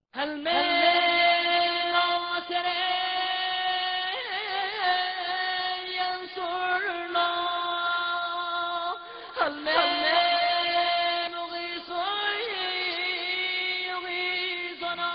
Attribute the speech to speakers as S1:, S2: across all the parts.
S1: هل من ناصر ينصرنا هل من مغيث يغيثنا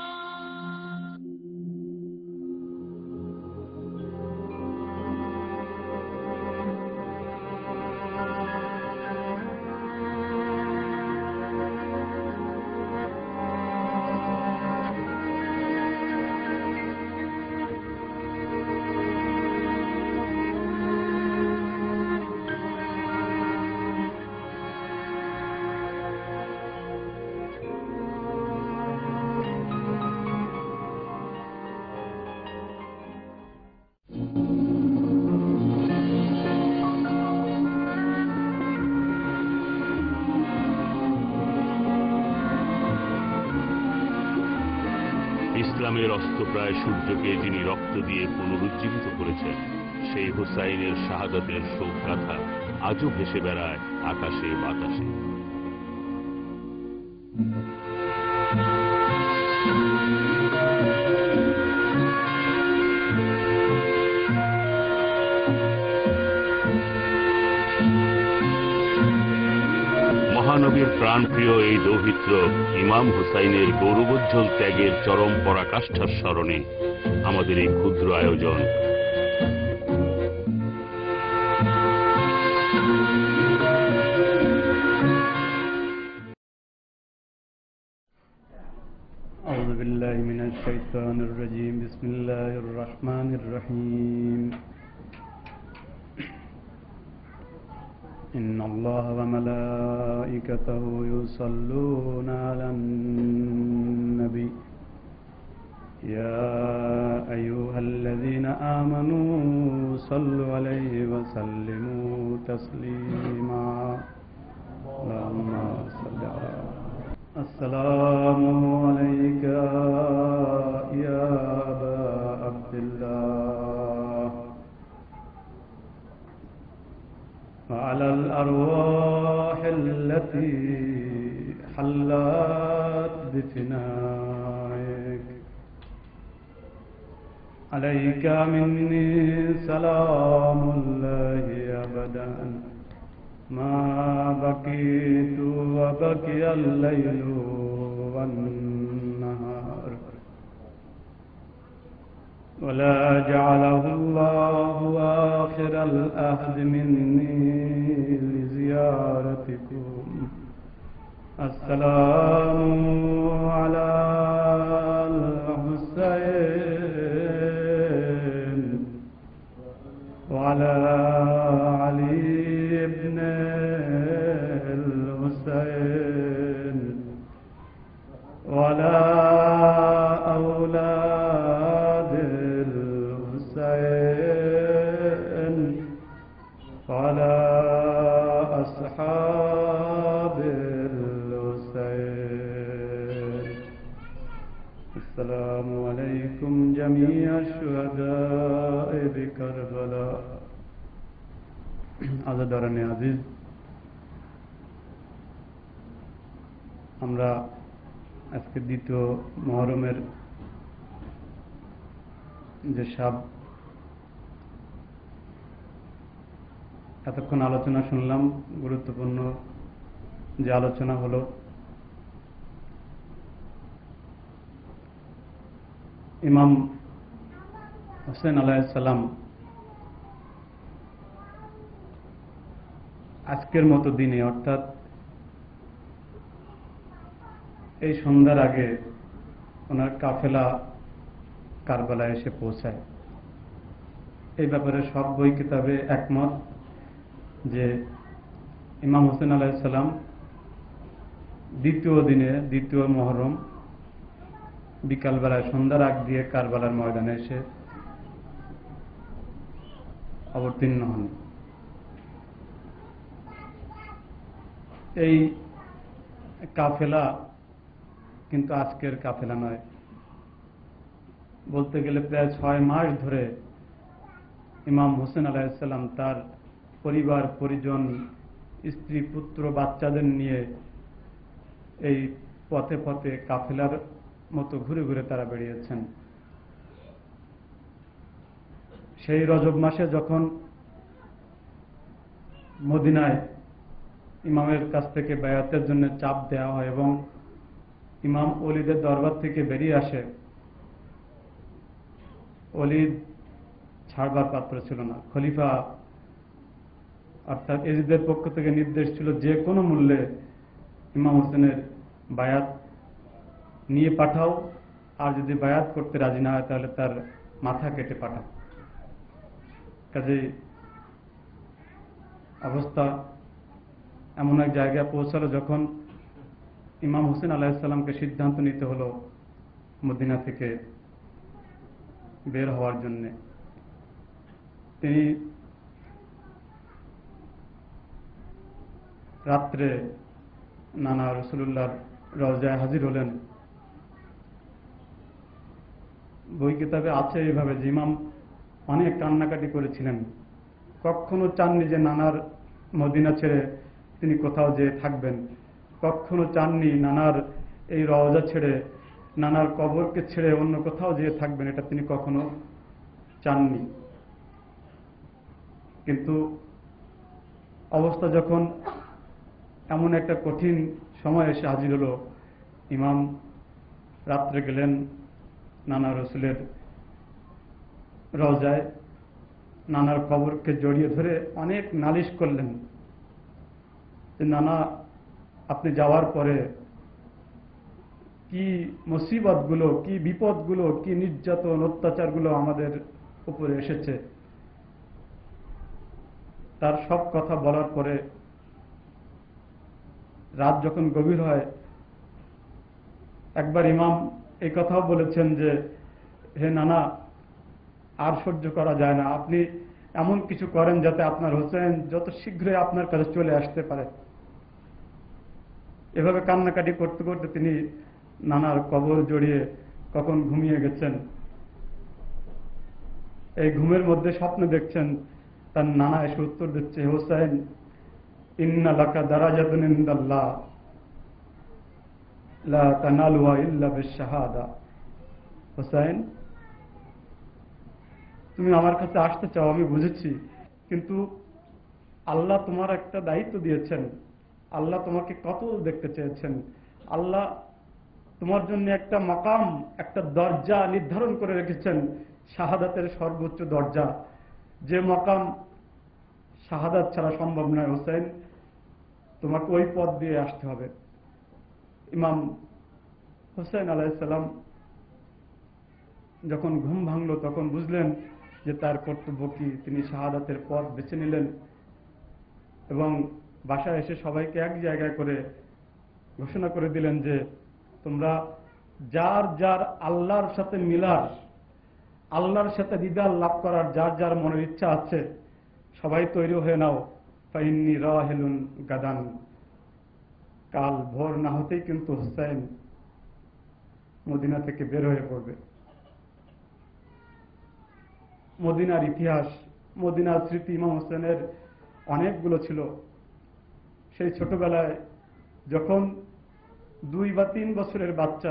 S2: ইসলামের অস্তপ্রায় সূর্যকে যিনি রক্ত দিয়ে পুনরুজ্জীবিত করেছেন, সেই হুসাইনের শাহাদাতের শোক গাথা আজও ভেসে বেড়ায় আকাশে বাতাসে। মহানবীর প্রাণপ্রিয় এই দৌহিত্র ইমাম হুসাইনের গৌরবোজ্জ্বল ত্যাগের চরম পরাকাষ্ঠার স্মরণে আমাদের এই ক্ষুদ্র আয়োজন।
S3: أعوذ بالله من الشيطان الرجيم بسم الله الرحمن الرحيم إن الله وملائكته يصلون على النبي يا أيها الذين آمنوا صلوا عليه وسلموا تسليما اللهم صل على السلام عليك يا أبا عبد الله وعلى الأرواح التي حلت بفنائك عليك مني سلام الله أبدا ما بقيت وبقي الليل والنهار ولا جعله الله آخر الأهد مني لزيارتكم السلام على الحسين وعلى علي بن الحسين وعلى أولاد الحسين وعلى أصحاب الحسين السلام عليكم جميع الشهداء بكربلاء আজাদারানে আজিজ, আমরা আজকে দ্বিতীয় মুহররমের যে এতক্ষণ আলোচনা শুনলাম, গুরুত্বপূর্ণ যে আলোচনা হলো ইমাম হোসেন আলাইহিস সালাম আজকের মতো দিনে, অর্থাৎ এই সন্ধ্যার আগে ওনার কাফেলা কারবালায় এসে পৌঁছায়। এই ব্যাপারে সব বই কিতাবে একমত যে ইমাম হোসেন আলাইহিস সালাম দ্বিতীয় দিনে, দ্বিতীয় মুহররম বিকালবেলায় সন্ধ্যার আগ দিয়ে কারবালার ময়দানে এসে অবতীর্ণ হন। এই কাফেলা কিন্তু আজকের কাফেলা নয়, বলতে গেলে প্রায় 6 মাস ধরে ইমাম হোসেন আলাইহিস সালাম তার পরিবার পরিজন, স্ত্রী পুত্র বাচ্চাদের নিয়ে এই পথে পথে কাফেলার মতো ঘুরে ঘুরে তারা বেরিয়েছেন। সেই রজব মাসে যখন মদিনায় ইমামের কাছ থেকে বায়াতের জন্য চাপ দেওয়া হয় এবং ইমাম ওলিদের দরবার থেকে বেরিয়ে আসে, ওলিদ ছাড়বার পাত্র ছিল না। খলিফা অর্থাৎ এজিদের পক্ষ থেকে নির্দেশ ছিল যে কোনো মূল্যে ইমাম হোসেনের বায়াত নিয়ে পাঠাও, আর যদি বায়াত করতে রাজি না হয় তাহলে তার মাথা কেটে পাঠাও। কাজেই অবস্থা এমন এক জায়গায় পৌঁছালো যখন ইমাম হোসেন আলাইহিসসালামকে সিদ্ধান্ত নিতে হলো মদিনা থেকে বের হওয়ার জন্য। তিনি রাত্রে নানা রসুলুল্লাহর রওজায় হাজির হলেন। বই কিতাবে আছে এইভাবে যে ইমাম অনেক কান্নাকাটি করেছিলেন, কখনো চাননি যে নানার মদিনা ছেড়ে তিনি কোথাও যেয়ে থাকবেন, কখনো চাননি নানার এই রওজা ছেড়ে, নানার কবরকে ছেড়ে অন্য কোথাও যেয়ে থাকবেন, এটা তিনি কখনো চাননি। কিন্তু অবস্থা যখন এমন একটা কঠিন সময় এসে হাজির হলো, ইমাম রাত্রে গেলেন নানা রসুলের রওজায়, নানার কবরকে জড়িয়ে ধরে অনেক নালিশ করলেন যে নানা, আপনি যাওয়ার পরে কি মুসিবতগুলো, কি বিপদগুলো, কি নির্যাতন অত্যাচারগুলো আমাদের উপরে এসেছে। তার সব কথা বলার পরে রাত যখন গভীর হয়, একবার ইমাম এই কথাও বলেছেন যে হে নানা, আর সহ্য করা যায় না, আপনি এমন কিছু করেন যাতে আপনার হোসেন যত শীঘ্রই আপনার কাছে চলে আসতে পারে। এভাবে কান্নাকাটি করতে করতে তিনি নানার কবর জড়িয়ে কখন ঘুমিয়ে গেছেন। এই ঘুমের মধ্যে স্বপ্ন দেখছেন তার নানা এসে উত্তর দিচ্ছে, হোসেন ইন্না লাকা দারাজাতুন ইনদাল্লাহ লা তানালুহা ইল্লা বিশ-শাহাদা। হোসেন, তুমি আমার কাছে আসতে চাও, আমি বুঝেছি, কিন্তু আল্লাহ তোমার একটা দায়িত্ব দিয়েছেন, আল্লাহ তোমাকে কত দেখতে চেয়েছেন, আল্লাহ তোমার জন্য একটা মাকাম, একটা দরজা নির্ধারণ করে রেখেছেন, শাহাদাতের সর্বোচ্চ দরজা, যে মাকাম শাহাদাত ছাড়া সম্ভব নয়। হোসেন, তোমাকে ওই পথ দিয়ে আসতে হবে। ইমাম হোসেন আলাইহিস সালাম যখন ঘুম ভাঙল তখন বুঝলেন যে তার কর্তব্য কি। তিনি শাহাদাতের পথ বেছে নিলেন এবং বাসায় এসে সবাইকে এক জায়গায় করে ঘোষণা করে দিলেন যে তোমরা যার যার আল্লাহর সাথে মিলার, আল্লাহর সাথে দিদার লাভ করার যার যার মনের ইচ্ছা আছে সবাই তৈরি হয়ে নাও। ফাইন্নি রাহিলুন গাদান, কাল ভোর না হতেই কিন্তু হুসাইন মদিনা থেকে বের হয়ে পড়বে। মদিনার ইতিহাস, মদিনার স্মৃতি ইমাম হোসেনের অনেকগুলো ছিল। সেই ছোটবেলায় যখন 2 বা 3 বছরের বাচ্চা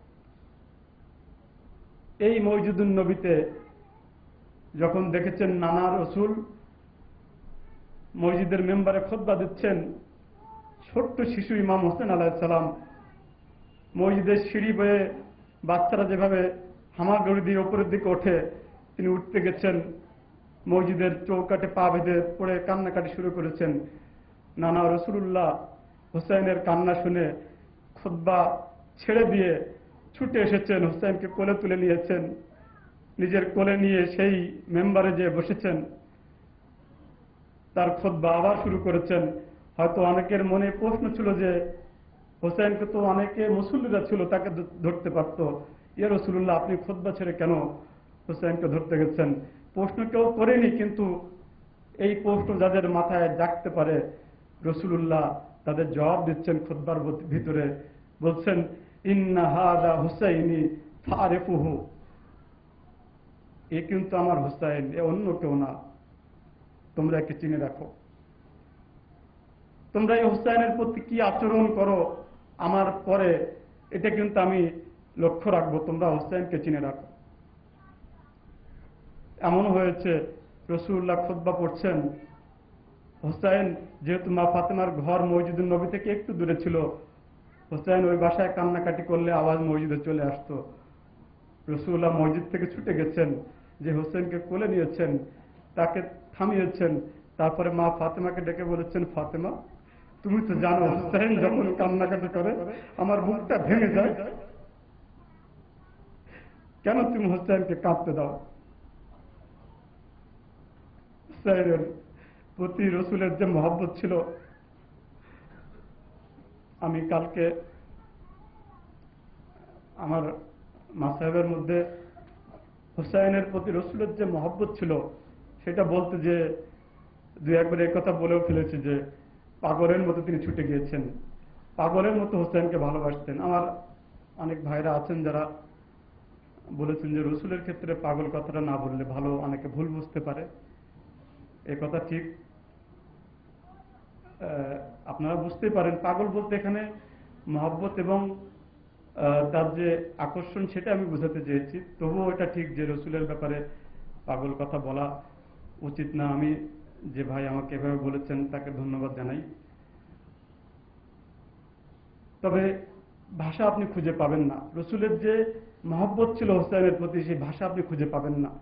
S3: এই মসজিদুন নবীতে যখন দেখেছেন নানা রসুল মসজিদের মেম্বারে খুতবা দিচ্ছেন, ছোট্ট শিশু ইমাম হোসেন আলাইহিস সালাম মসজিদের সিঁড়ি বয়ে বাচ্চারা যেভাবে হামাগুড়ি দিয়ে উপরের দিকে ওঠে তিনি উঠতে গেছেন, মসজিদের চৌকাঠে পা বেঁধে পড়ে কান্নাকাটি শুরু করেছেন। নানা রসুলুল্লাহ হোসেনের কান্না শুনে খুতবা ছেড়ে দিয়ে ছুটে এসেছেন, হোসেনকে কোলে তুলে নিয়েছেন, নিজের কোলে নিয়ে সেই মেম্বারে যে বসেছেন, তার খুতবা আবার শুরু করেছেন। হয়তো অনেকের মনে প্রশ্ন ছিল যে হোসেনকে তো অনেকে মুসল্লিরা ছিল, তাকে ধরতে পারত, ইয়া রাসূলুল্লাহ আপনি খুতবা ছেড়ে কেন হোসেনকে ধরতে গেছেন? প্রশ্ন কেউ করেনি, কিন্তু এই প্রশ্ন যাদের মাথায় জাগতে পারে রাসূলুল্লাহ তাদের জবাব দিচ্ছেন খুতবার ভিতরে, বলছেন ইন্না হাযা হুসাইনি ফারিফুহু, এ কিন্তু আমার হুসাইন, এ অন্য কেউ না, তোমরা একে চিনে রাখো। তোমরা এই হুসাইনের প্রতি কি আচরণ করো আমার পরে, এটা কিন্তু আমি লক্ষ্য রাখবো, তোমরা হোসেনকে চিনে রাখো। এমন হয়েছে রাসূলুল্লাহ খুতবা পড়ছেন, হোসেন যেহেতু মা ফাতেমার ঘর মসজিদুন নবী থেকে একটু দূরে ছিল, হোসেন ওই বাসায় কান্নাকাটি করলে আওয়াজ মসজিদে চলে আসতো। রাসূলুল্লাহ মসজিদ থেকে ছুটে গেছেন, যে হোসেনকে কোলে নিয়েছেন, তাকে থামিয়েছেন, তারপরে মা ফাতেমাকে ডেকে বলেছেন, ফাতেমা তুমি তো জানো হোসেন যখন কান্নাকাটি করে আমার বুকটা ভেঙে যায়, কেন তুমি হোসেনকে কাঁদতে দাও? হোসেনের প্রতি রসুলের যে মহব্বত ছিল, আমি কালকে আমার মাসাহেবের মধ্যে হোসেনের প্রতি রসুলের যে মহব্বত ছিল সেটা বলতে যে দু একবার এই কথা বলেও ফেলেছি যে পাগলের মতো তিনি ছুটে গিয়েছেন, পাগলের মতো হোসেনকে ভালোবাসতেন। আমার অনেক ভাইরা আছেন যারা বলেছেন যে রসুলের ক্ষেত্রে পাগল কথাটা না বললে ভালো, অনেকে ভুল বুঝতে পারে। এই কথা ঠিক, আপনারা বুঝতেই পারেন পাগল বলতে এখানে মহব্বত এবং তার যে আকর্ষণ সেটা আমি বোঝাতে চেয়েছি। তবুও এটা ঠিক যে রসুলের ব্যাপারে পাগল কথা বলা উচিত না। আমি যে ভাই আমাকে এভাবে বলেছেন তাকে ধন্যবাদ জানাই। তবে ভাষা আপনি খুঁজে পাবেন না, রসুলের যে মহব্বত ছিল হোসেনের প্রতি সেই ভাষা আপনি খুঁজে পাবেন না।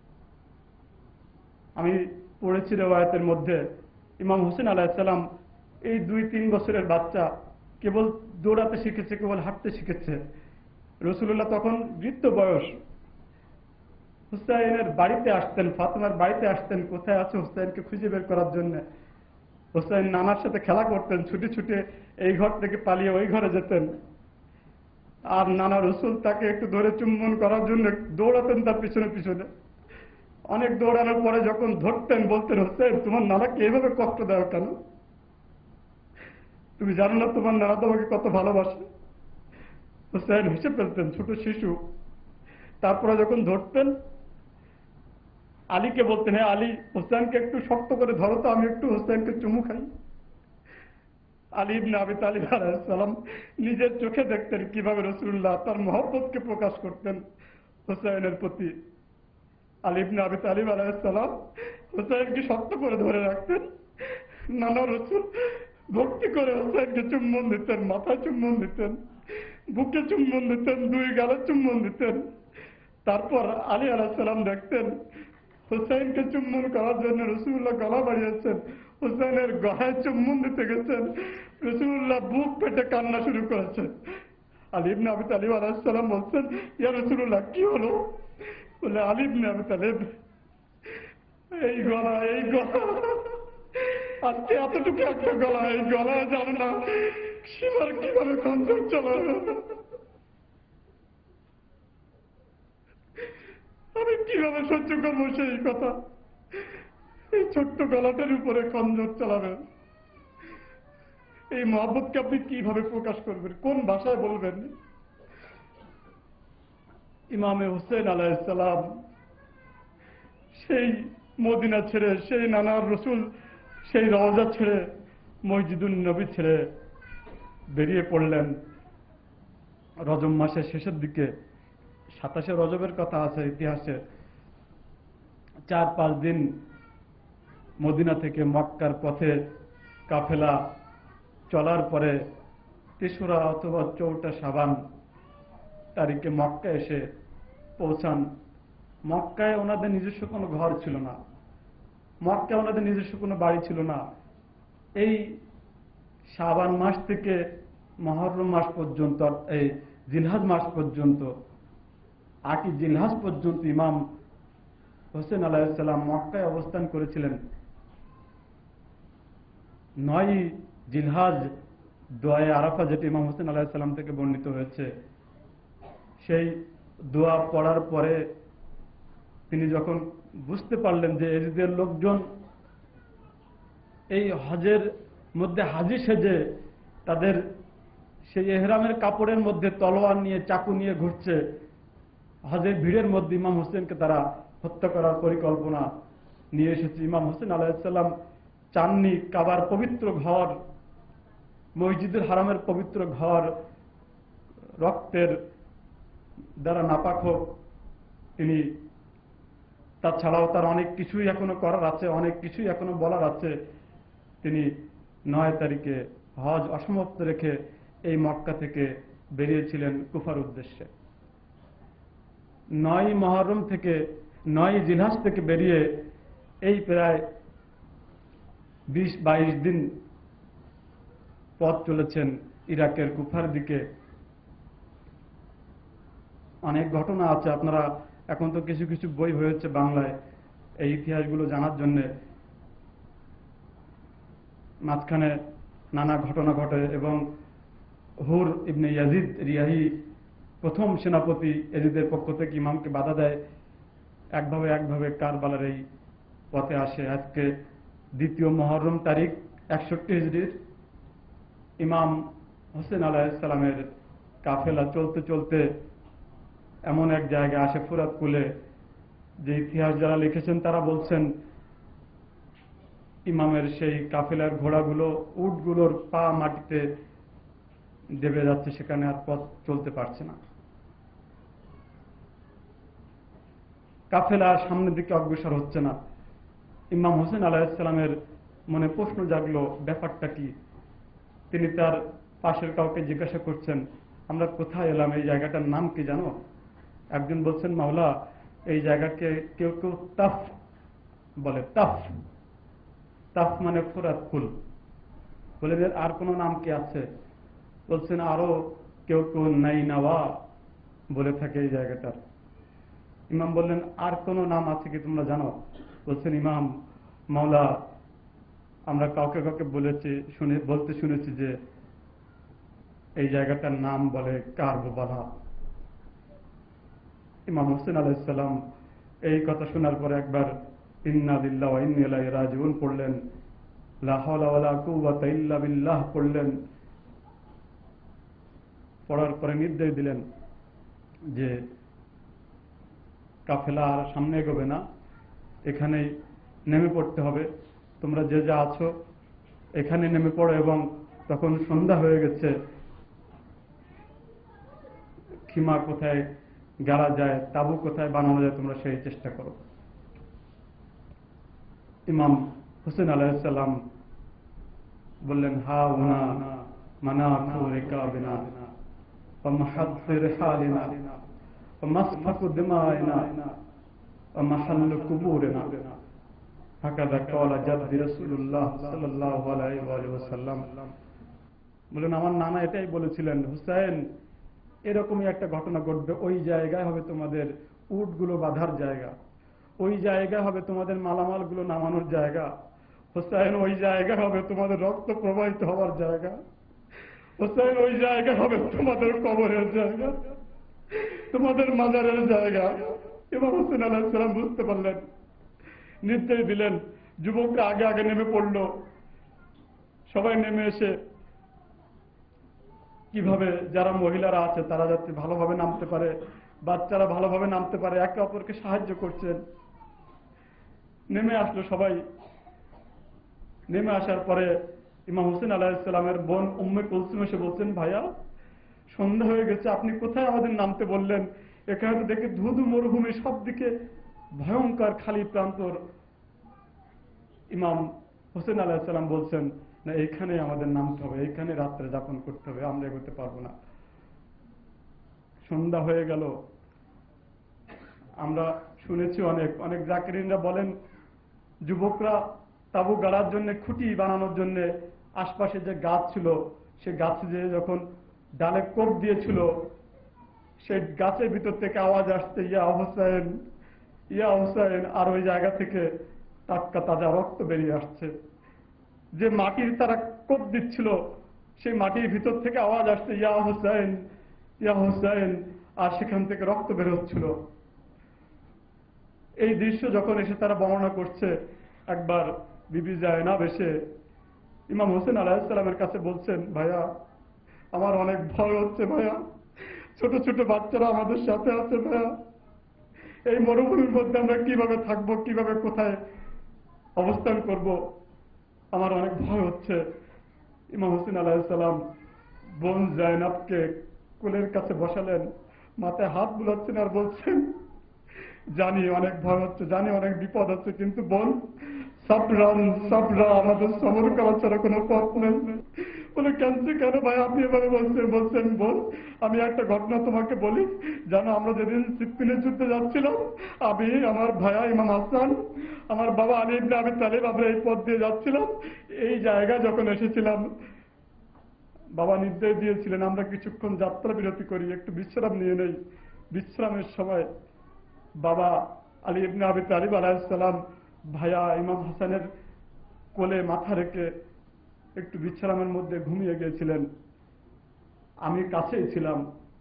S3: আমি পড়েছি রিওয়ায়াতের মধ্যে ইমাম হোসেন আলাইহিস সালাম এই 2-3 বছরের বাচ্চা, কেবল দৌড়াতে শিখেছে, কেবল হাঁটতে শিখেছে। রাসূলুল্লাহ তখন বৃদ্ধ বয়স, হুসাইনের বাড়িতে আসতেন, ফাতেমার বাড়িতে আসতেন, কোথায় আছে হুসাইনকে খুঁজে বের করার জন্য। হুসাইন নানার সাথে খেলা করতেন, ছুটে ছুটে এই ঘর থেকে পালিয়ে ওই ঘরে যেতেন, আর নানা রসুল তাকে একটু ধরে চুম্বন করার জন্য দৌড়াতেন তার পিছনে পিছনে। অনেক দৌড়ানোর পরে যখন ধরতেন বলতেন, হুসাইন তোমার নানাকে এইভাবে কষ্ট দেওয়া কেন? তুমি জানো না তোমার নানা তোমাকে কত ভালোবাসে? হুসাইন হেসে ফেলতেন, ছোট শিশু। তারপরে যখন ধরতেন আলীকে বলতেন, হ্যাঁ আলী হুসাইনকে একটু শক্ত করে ধরো তো, আমি একটু হুসাইনকে চুমু খাই। আলী ইবনে আবি তালিব আলাইহিস সালাম নিজের চোখে দেখতেন কিভাবে রাসূলুল্লাহ তার মহব্বতকে প্রকাশ করতেন হুসাইনের প্রতি। আলী ইবনে আবি তালিব আলাইহিস সালাম হুসাইনকে শক্ত করে ধরে রাখতেন, নানা রসুল ভক্তি করে হুসাইনকে চুম্বন দিতেন, মাথায় চুম্বন দিতেন, বুকে চুম্বন দিতেন, 2 গালে চুম্বন দিতেন। তারপর আলী আলাইহিস সালাম দেখতেন হুসাইনকে চুম্বন করার জন্য রাসূলুল্লাহ গলা বাড়িয়েছেন, হুসাইনের গলায় চুম্বন দিতে গেছেন, রাসূলুল্লাহ বুক পেটে কান্না শুরু করেছেন। আলী ইবনে আবি তালিব আলাইহিস সালাম বলছেন, ইয়া রাসূলুল্লাহ কি হলো? বলে, আলী ইবনে আবি তালিব এই গলা আজকে এতটুকু একটা গলা, এই গলায় জানো না সীমার কিভাবে খন্দক চালাবে। আমি কিভাবে সহ্য করবো সেই কথা? এই ছোট্ট গলাটার উপরে খন্দক চালাবেন, এই মহব্বতকে আপনি কিভাবে প্রকাশ করবেন, কোন ভাষায় বলবেন? ইমামে হোসেন আলাইহিস সালাম সেই মদিনা ছেড়ে, সেই নানার রসুল সেই রওজা ছেড়ে, মসজিদুন নবী ছেড়ে বেরিয়ে পড়লেন রজব মাসের শেষের দিকে। 27শে রজবের কথা আছে ইতিহাসে। 4-5 দিন মদিনা থেকে মক্কার পথে কাফেলা চলার পরে 3রা অথবা 4টা শাবান তারিখে মক্কা এসে পৌঁছান। মক্কায় ওনাদের নিজস্ব কোনো ঘর ছিল না, মক্কায় ওনাদের নিজস্ব কোনো বাড়ি ছিল না। এই শাবান মাস থেকে মুহররম মাস পর্যন্ত, এই জিলহজ মাস পর্যন্ত, 8ই জিলহজ পর্যন্ত ইমাম হোসেন আলাইহিস সালাম মক্কায় অবস্থান করেছিলেন। 9ই জিলহজ দোয়ায়ে আরাফা, যেটি ইমাম হোসেন আলাইহিস সালাম থেকে বর্ণিত হয়েছে, সেই দোয়া পড়ার পরে তিনি যখন বুঝতে পারলেন যে এদের লোকজন এই হজের মধ্যে হাজি সেজে তাদের সেই এহরামের কাপড়ের মধ্যে তলোয়ার নিয়ে, চাকু নিয়ে ঘুরছে, হজের ভিড়ের মধ্যে ইমাম হোসেনকে তারা হত্যা করার পরিকল্পনা নিয়ে এসেছে। ইমাম হোসেন আলাইহিস সালাম চাননি কাবার পবিত্র ঘর, মসজিদুল হারামের পবিত্র ঘর রক্তের দ্বারা নাপাক হোক, তিনি তাছাড়াও তার অনেক কিছুই এখনো করার আছে, অনেক কিছুই এখনো বলার আছে। তিনি 9 তারিখে হজ অসমাপ্ত রেখে এই মক্কা থেকে বেরিয়েছিলেন কুফার উদ্দেশ্যে। 9 মুহররম থেকে 9 জিলহজ থেকে বেরিয়ে এই প্রায় 20-22 দিন পথ চলেছেন ইরাকের কুফার দিকে। অনেক ঘটনা আছে, আপনারা এখন তো কিছু কিছু বই হয়েছে বাংলায় এই ইতিহাসগুলো জানার জন্য। মাঝখানে নানা ঘটনা ঘটে এবং হুর ইবনে ইয়াজিদ রিয়াহি প্রথম সেনাপতি এজিদের পক্ষ থেকে ইমামকে বাধা দেয়। একভাবে কারবালার এই পথে আসে। আজকে 2 মুহররম তারিখ 61 হিজরির ইমাম হোসেন আলাইহিস সালামের কাফেলা চলতে চলতে এমন এক জায়গায় আসে ফুরাত কুলে, যে ইতিহাস যারা লিখেছেন তারা বলছেন ইমামের সেই কাফেলার ঘোড়াগুলো, উটগুলোর পা মাটিতে দেবে যাচ্ছে, সেখানে আর পথ চলতে পারছে না। কাফেলা সামনের দিকে অগ্রসর হচ্ছে না। ইমাম হোসেন আলাইহিস সালামের মনে প্রশ্ন জাগলো, ব্যাপারটা কি? তিনি তার পাশের কাউকে জিজ্ঞাসা করছেন, আমরা কোথায় এলাম, এই জায়গাটার নাম কি জানো? একজন বলছেন, মাওলা এই জায়গাকে কেউ কেউ তাফ বলে। তাফ মানে ফুরাত কুল। বলে আর কোন নাম কি আছে? বলছেন আরো কেউ কেউ নাইনাওয়া বলে থাকে এই জায়গাটার। ইমাম বললেন, আর কোন নাম আছে কি তোমরা জানো? বলছেন, ইমাম মাওলা আমরা কাউকে কাউকে বলতে শুনেছি যে এই জায়গাটার নাম বলে কারবালা। ইমাম হোসেন আলাইহিস সালাম এই কথা শোনার পরে একবার ইন্না লিল্লাহি ওয়া ইন্না ইলাইহি রাজিউন পড়লেন, লা হাওলা ওয়ালা কুওয়াতা ইল্লা বিল্লাহ পড়লেন। পড়ার পরে নির্দেশ দিলেন যে কাফেলা আর সামনে এগোবে না, এখানেই নেমে পড়তে হবে। তোমরা যে যা আছো এখানে নেমে পড়ো। এবং তখন সন্ধ্যা হয়ে গেছে, খিমা কোথায় গাড়া যায়, তাবু কোথায় বানানো যায়, তোমরা সেই চেষ্টা করো। ইমাম হোসেন আলাইহিস সালাম বললেন, হা উনা মানাফু রিকাবিনা ওয়া মাহাদ্দির হালিনা ওয়া মাসফাকু দিমাইনা ওয়া মাহাল্লু কুবুরিনা, হাকাযা ক্বালা জাদ্দি রাসূলুল্লাহ সাল্লাল্লাহু আলাইহি ওয়াসাল্লাম। বলেন, আমার নানা এটাই বলেছিলেন, হুসাইন এরকমই একটা ঘটনা ঘটবে, ওই জায়গায় হবে তোমাদের উটগুলো বাঁধার জায়গা, ওই জায়গা হবে তোমাদের মালামালগুলো নামানোর জায়গা, হুসাইন ওই জায়গা হবে তোমাদের রক্ত প্রবাহিত হওয়ার জায়গা, হুসাইন ওই জায়গা হবে তোমাদের কবরের জায়গা, তোমাদের মাজারের জায়গা। ইমাম হোসেন আলাইহিস সালাম বুঝতে পারলেন, নির্দেশ দিলেন। যুবকরা আগে আগে নেমে পড়ল। সবাই নেমে এসে কিভাবে যারা মহিলারা আছে তারা যাতে ভালোভাবে নামতে পারে, বাচ্চারা ভালোভাবে নামতে পারে, একে অপরকে সাহায্য করছেন। নেমে আসলো সবাই। নেমে আসার পরে ইমাম হোসেন আলাইহিস সালামের বোন উম্মে কুলসুম এসে বলছেন, ভাইয়া সন্ধ্যা হয়ে গেছে, আপনি কোথায় আমাদের নামতে বললেন? এখানে তো দেখে ধুধু মরুভূমি, সব দিকে ভয়ঙ্কর খালি প্রান্তর। ইমাম হোসেন আলাইহিস সালাম বলছেন, না এইখানে আমাদের নামতে হবে, এইখানে রাত্রে যাপন করতে হবে, আমরা এগোতে পারবো না। সন্ধ্যা হয়ে গেল। আমরা শুনেছি অনেক অনেক জাকিরিনরা বলেন, যুবকরা তাবু গাড়ার জন্য, খুঁটি বানানোর জন্য আশপাশে যে গাছ ছিল, সে গাছে যে যখন ডালে কোপ দিয়েছিল, সেই গাছের ভিতর থেকে আওয়াজ আসছে, ইয়া হোসেন, ইয়া হোসেন। আর ওই জায়গা থেকে টাটকা তাজা রক্ত বেরিয়ে আসছে। যে মাটির তারা কোপ দিচ্ছিল, সেই মাটির ভিতর থেকে আওয়াজ আসছে, ইয়া হোসেন, ইয়া হোসেন। আর সেখান থেকে রক্ত বের হচ্ছিল। এই দৃশ্য যখন এসে তারা বর্ণনা করছে, একবার বিবি জায়নাব এসে ইমাম হোসেন আলাইহিস সালামের কাছে বলছেন, ভাইয়া আমার অনেক ভয় হচ্ছে ভাইয়া, ছোট ছোট বাচ্চারা আমাদের সাথে আছে ভাইয়া, এই মরুভূমির মধ্যে আমরা কিভাবে থাকবো, কিভাবে কোথায় অবস্থান করব, আমার অনেক ভয় হচ্ছে। ইমাম হোসেন আলাইহিস সালাম বোন জায়নাবকে কোলের কাছে বসালেন, মাথায় হাত বুলাচ্ছেন আর বলছেন, জানি অনেক ভয় হচ্ছে, জানি অনেক বিপদ হচ্ছে, কিন্তু বোন সাবরান সাবরা, আমাদের সবর করা ছাড়া কোনো পথ নেই। বলে কেনছে কেন ভাই আপনি এভাবে বলছেন বোন, আমি একটা ঘটনা তোমাকে বলি। জানো আমরা যেদিন সিপ্পিনের যুদ্ধে যাচ্ছিলাম, আমি, আমার ভাইয়া ইমাম হাসান, আমার বাবা আলী ইবনে আবি তালিব, আমরা এই পথ দিয়ে যাচ্ছিলাম। এই জায়গায় যখন এসেছিলাম, বাবা নির্দেশ দিয়েছিলেন আমরা কিছুক্ষণ যাত্রা বিরতি করি, একটু বিশ্রাম নিয়ে নেই। বিশ্রামের সময় বাবা আলী ইবনে আবি তালিব আলাইহিস সালাম ভাইয়া ইমাম হাসানের কোলে মাথা রেখে একটু বিশ্রামের মধ্যে ঘুমিয়ে গিয়েছিলেন। আমি কাছেই ছিলাম।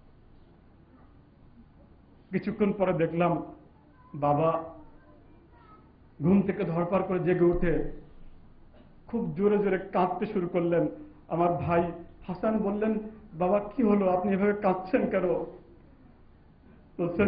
S3: কিছুক্ষণ পরে দেখলাম বাবা ঘুম থেকে ধরপার করে জেগে উঠে খুব জোরে জোরে কাঁদতে শুরু করলেন। আমার ভাই হাসান বললেন, বাবা কি হলো, আপনি এভাবে কাঁদছেন কেন? বলছেন,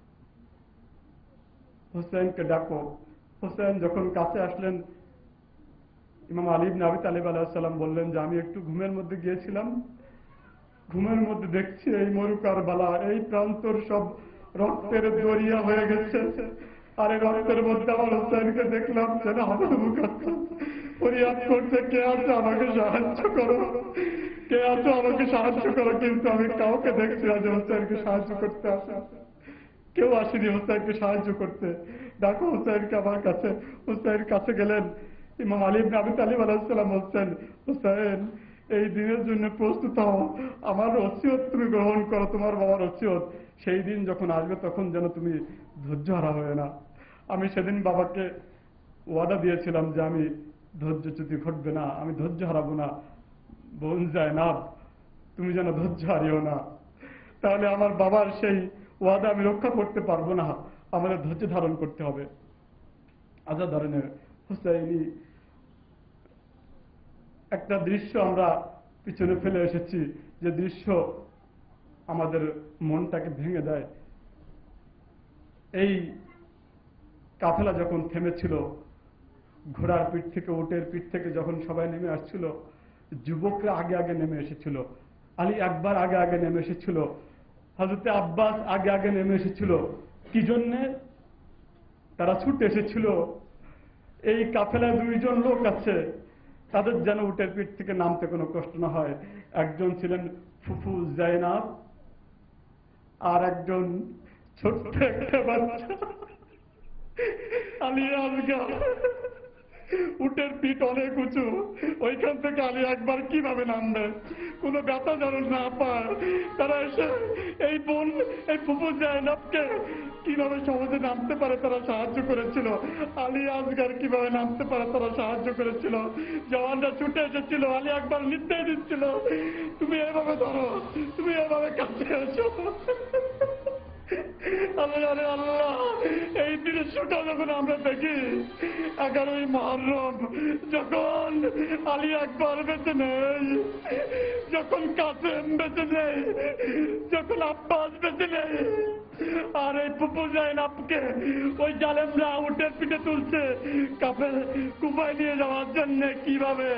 S3: হোসেনকে ডাকো। হোসেন যখন কাছে আসলেন, ইমাম আলী ইবনে আবি তালিব আলাইহিস সালাম বললেন যে আমি একটু ঘুমের মধ্যে গিয়েছিলাম, ঘুমের মধ্যে দেখছি এই মরু কারবালা, এই প্রান্তর সব রক্তের দরিয়া হয়ে গেছে, আর এই রক্তের মধ্যে আমার হোসেনকে দেখলাম যেন আমার মুখ ফরিয়াদ করছে, কে আছে আমাকে সাহায্য করো, কে আছো আমাকে সাহায্য করো। কিন্তু আমি কাউকে দেখছি না যে হোসেনকে সাহায্য করতে আসে, কেউ আসেনি হোসেনকে সাহায্য করতে। দেখো হোসেনকে আমার কাছে। হোসেন কাছে গেলেন, ইমাম আলী ইবনে আবি তালিব আলাইহিস সালাম বলছেন, হোসেন এই দিনের জন্য প্রস্তুত হও, আমার ওসিয়ত তুমি গ্রহণ করো, তোমার বাবার ওসিয়ত। সেই দিন যখন আসবে তখন যেন তুমি ধৈর্য হারা হয়ে না। আমি সেদিন বাবাকে ওয়াদা দিয়েছিলাম যে আমি ধৈর্যচ্যুতি ঘটবে না, আমি ধৈর্য হারাবো না। বোন যায় না, তুমি যেন ধৈর্য হারিও না। তাহলে আমার বাবার সেই ওয়াদা আমি রক্ষা করতে পারবো না, আমাদের ধৈর্য ধারণ করতে হবে। আজা ধরনের হুসাইনি একটা দৃশ্য আমরা পিছনে ফেলে এসেছি, যে দৃশ্য আমাদের মনটাকে ভেঙে দেয়। এই কাফেলা যখন থেমেছিল, ঘোড়ার পিঠ থেকে, উটের পিঠ থেকে যখন সবাই নেমে আসছিল, যুবকরা আগে আগে নেমে এসেছিল, আলী আকবর আগে আগে নেমে এসেছিল, হযরতে আব্বাস আগে আগে নেমে এসেছিল। কি জন্যে তারা ছুটে এসেছিল? এই কাফেলায় দুইজন লোক আছে, তাদের যেন উটের পিঠ থেকে নামতে কোনো কষ্ট না হয়। একজন ছিলেন ফুফু জাইনাব, আর একজন ছোট্ট একটা বাচ্চা আলী আসগর। উটের পিঠ অনেক উঁচু, ওইখান থেকে আলী আকবর কিভাবে নামবে? কোনো ব্যথা যেন না পায়। তারা এসে এই বোন, এই ফুফু জাইনাবকে কিভাবে সহজে নামতে পারে তারা সাহায্য করেছিল। আলী আসগর কিভাবে নামতে পারে তারা সাহায্য করেছিল। জওয়ানরা ছুটে এসেছিল, আলী আকবর নির্দেশ দিচ্ছিল, তুমি এভাবে ধরো, তুমি এভাবে কাছে এসো। আল্লাহ, এই দৃশ্যটা যখন আমরা দেখি 11ই মুহররম, যখন আলী আকবর বেঁচে নেই, যখন কাসেম বেঁচে নেই, যখন আব্বাস বেঁচে নেই, আর এই ফুফু জাইনাবকে ওই জালেমরা উটের পিঠে তুলছে কুফায় নিয়ে যাওয়ার জন্য, কিভাবে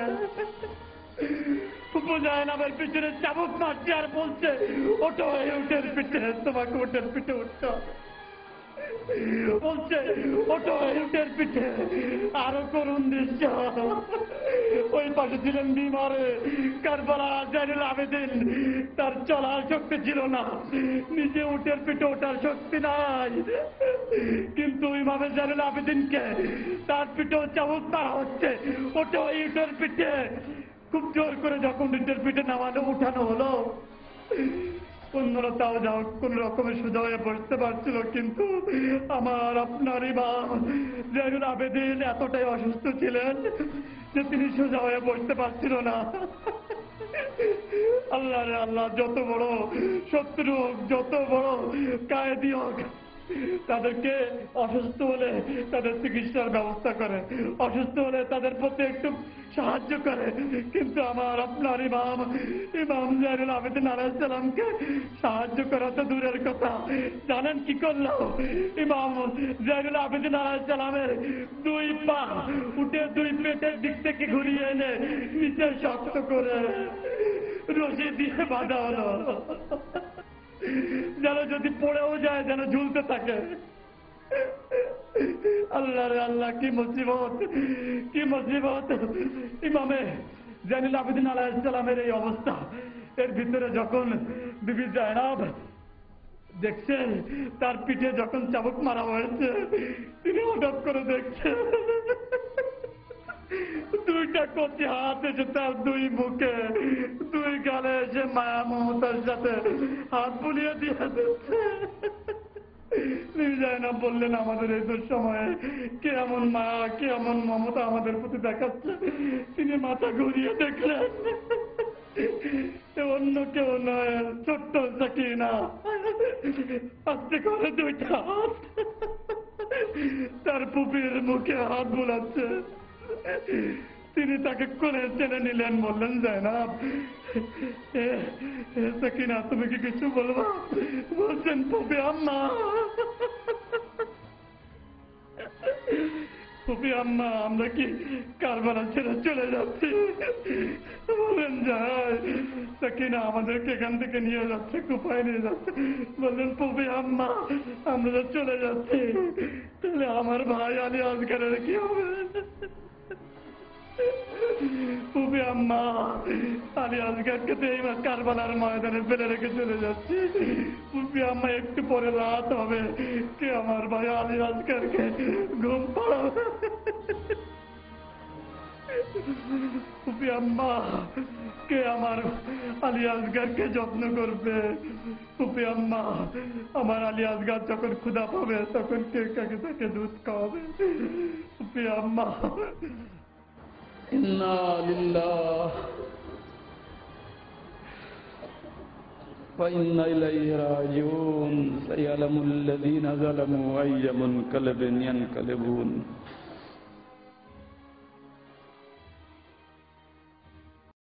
S3: ফুফু জাইনাবের পিছনে চাবুক মারছে আর বলছে, ওঠো এই উটের পিঠে, তোমাকে উটের পিঠে উঠতে হবে। বলছে ওঠো এই উটের পিঠে। আরো করুন দৃশ্য, ওই পাশে ছিলেন বিমারে কারবালা জাইনুল আবেদিন, তার চলার শক্তি ছিল না, নিজে উটের পিঠে ওঠার শক্তি নাই, কিন্তু ইমামে জাইনুল আবেদিনকে তার পিঠেও চাবুক মারা হচ্ছে, ওঠো এই উটের পিঠে। খুব জোর করে যখন উটের পিঠে নামানো উঠানো হলো, অন্যরা তাও যাও কোন রকমের সোজা হয়ে বসতে পারছিল, কিন্তু আমার আপনার ইমাম জাইনুল আবেদিন এতটাই অসুস্থ ছিলেন যে তিনি সোজা হয়ে বসতে পারছিল না। আল্লাহ রে আল্লাহ, যত বড় শত্রু হোক, যত বড় কায়েদি হোক, তাদেরকে অসুস্থ হলে তাদের চিকিৎসার ব্যবস্থা করে, অসুস্থ হলে তাদের প্রতি একটু সাহায্য করে। কিন্তু আমার আপনার ইমাম জাইনুল আবেদিন আলাইহিস সালামকে সাহায্য করা তো দূরের কথা, জানেন কি করলো? ইমাম জাইনুল আবেদিন আলাইহিস সালামের দুই পা উঠে দুই পেটের দিক থেকে ঘুরিয়ে এনে নিচে শক্ত করে রশি দিয়ে বাঁধা হলো। যেন যদি পড়েও যায় যেন ঝুলতে থাকে। আল্লাহ রে আল্লাহ, কি মুসিবত, কি মুসিবত। ইমামে জাইনুল আবেদিন আলাইহিস সালামের এই অবস্থা, এর ভিতরে যখন বিবি জায়নাব দেখছেন তার পিঠে যখন চাবুক মারা হয়েছে, তিনি হঠাৎ করে দেখছেন দুইটা কচি হাত এসে তার দুই বুকে দুই গালে এসে মায়া মমতার সাথে হাত বুলিয়ে দিয়ে দিচ্ছে। জায়নাব বললেন, আমাদের এই দুঃসময়ে কে এমন মায়া, কে এমন মমতা আমাদের প্রতি দেখাচ্ছে। তিনি মাথা ঘুরিয়ে দেখলেন অন্য কেউ নয়, ছোট্ট সাকিনা আস্তে করে দুইটা হাত তার পুপির মুখে হাত বুলাচ্ছে। তিনি তাকে কোলে টেনে নিলেন, বললেন, জায়নাব সাকিনা তুমি কি কিছু বলবো? বলছেন, পুপি আম্মা, পুপি আম্মা, আমরা কি কারবালা ছেড়ে চলে যাচ্ছি? বলেন, যাই। সাকিনা আমাদেরকে এখান থেকে নিয়ে যাচ্ছে, কুপায় নিয়ে যাচ্ছে। বললেন, পুপি আম্মা, আমরা চলে যাচ্ছি, তাহলে আমার ভাই আলী আসগারের কি হবে? পুপি আম্মা, আলী আসগারকে তো এই কারবালার ময়দানে ফেলে রেখে চলে যাচ্ছি। পুপি আম্মা, একটু পরে রাত হবে, কে আমার ভাই আলী আসগারকে ঘুম পাড়াবে? পুপি আম্মা, কে আমার আলী আসগারকে যত্ন করবে? পুপি আম্মা, আমার আলী আসগার যখন ক্ষুধা পাবে তখন কে কাকে তাকে দুধ খাওয়াবে? পুপি আম্মা, ইন্না লিল্লাহ ওয়া ইন্না ইলাইহি রাজিউন। সায়ালামুল লাযীনা যালামু আইয়া মুনকালিবিন ইয়ানকালিবুন।